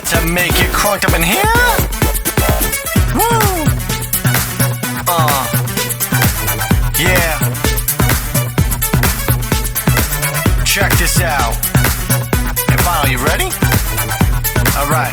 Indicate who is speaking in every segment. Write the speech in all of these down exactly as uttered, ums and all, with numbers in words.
Speaker 1: to make it crunked up in here. Woo! Uh, yeah. Check this out. Hey, Final, you ready? Alright.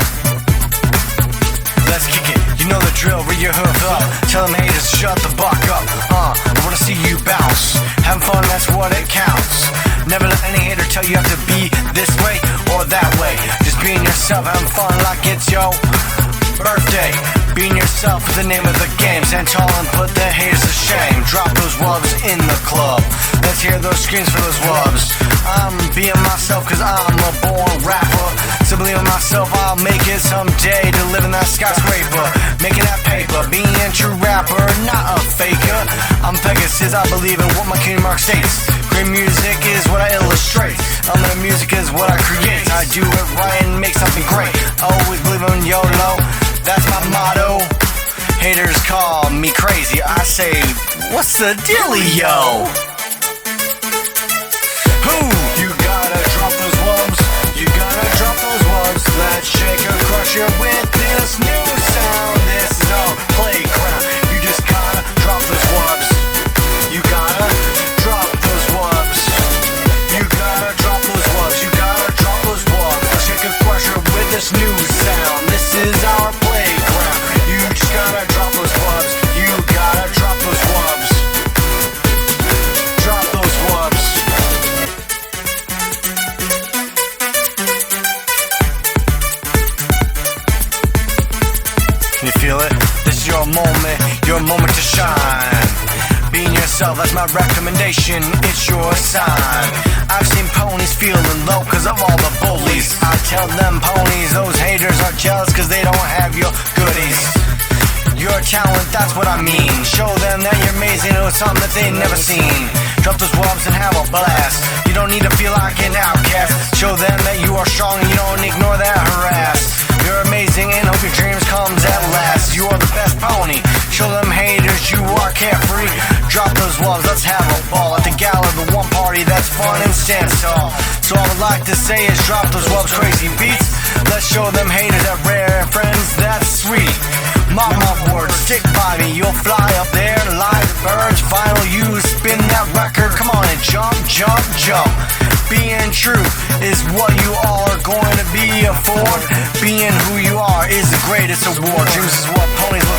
Speaker 1: Let's kick it. You know the drill, read your hoof up. Tell them haters, shut the buck up. Uh, I wanna see you bounce. Having fun, that's what it counts. Never let any hater tell you have to be this way or that way. Just being yourself, having fun like it's your birthday. Being yourself is the name of the game. Stand tall and put the haters to shame. Drop those wubs in the club. Let's hear those screams for those wubs. I'm being myself cause I'm a born rapper. So believe in myself, I'll make it someday to live in that skyscraper, making that paper, being a true rapper, not a faker. I'm Pegasus, I believe in what my kingdom mark states. Great music is what I illustrate. Unlimited music is what I create. I do it right and make something great. I always believe in YOLO, that's my motto. Haters call me crazy, I say, what's the dealio? Who? You gotta drop those wubs. You gotta drop those wubs. Let's shake or crush her with this new sound. This is our playground. You just gotta drop those wubs. You gotta drop those wubs. You gotta drop those wubs. You gotta drop those wubs. Let's shake or crush her with this new sound. This is our playground. You just gotta drop those wubs. You gotta drop those wubs. Drop those wubs. Can you feel it? This is your moment, your moment to shine. Being yourself, that's my recommendation, it's your sign. I've seen ponies feeling low cause of all the bullies. I tell them ponies, those haters are jealous cause they don't have your goodies. Your talent, that's what I mean. Show them that you're amazing, it was something that they've never seen. Drop those wubs and have a blast. You don't need to feel like an outcast. Show them that you are strong and you don't ignore that harass. You're amazing and hope your dreams comes at last. You are the best pony. Show them haters you are carefree. Drop those wubs, let's have a ball at the gala, the one party that's fun and stands tall. So all I would like to say is drop those wubs, crazy beats. Let's show them haters that rare and friends that's sweet. Mark my words, stick by me, you'll fly up there like birds. Vinyl, you spin that record, come on and jump, jump, jump. Being true is what you all are going to be afford. Being who you are is the greatest award. Dreams is what ponies